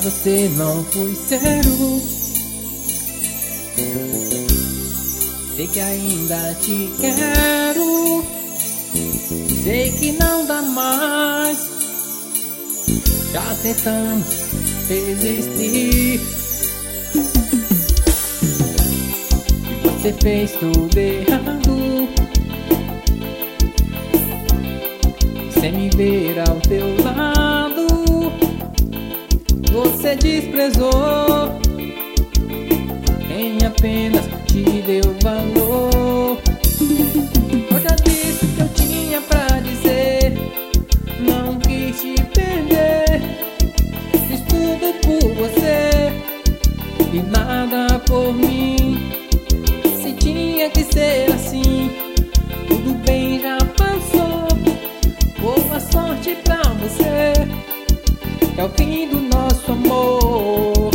você não fui sério. Sei que ainda te quero. Sei que não dá mais. Já tentamos resistir. E você fez tudo errado, sem me ver ao teu lado. Você desprezou quem apenas te deu valor. Eu já disse o que eu tinha pra dizer, não quis te perder. Fiz tudo por você e nada por mim. Se tinha que ser assim, tudo bem, já passou. Boa sorte pra você, é o fim do nosso amor.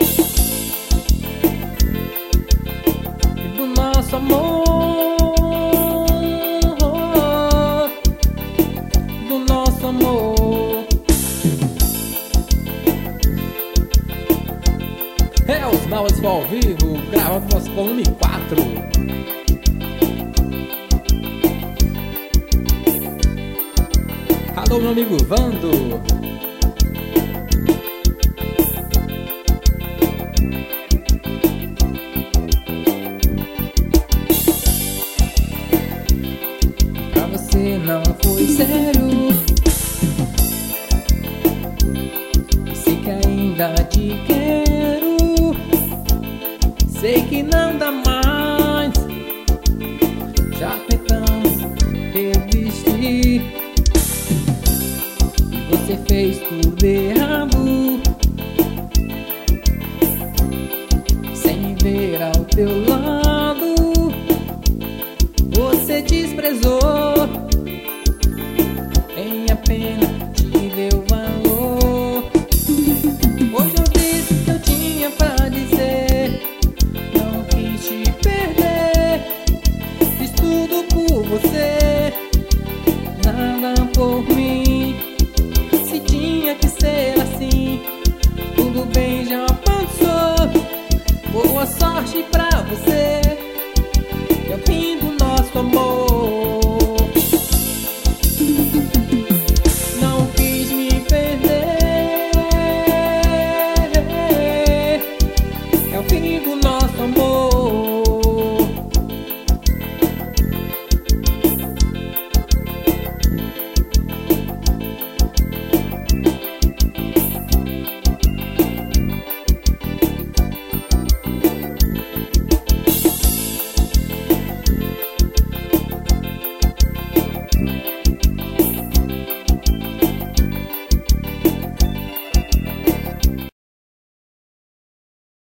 Do nosso amor, do nosso amor. É os Maus ao vivo, gravando nosso volume 4. Alô, meu amigo Vando. Pra você não foi sério. Sei que ainda te quero. Sei que não dá mais. Já tentamos resistir. Você fez tudo errado, sem me ver ao teu lado.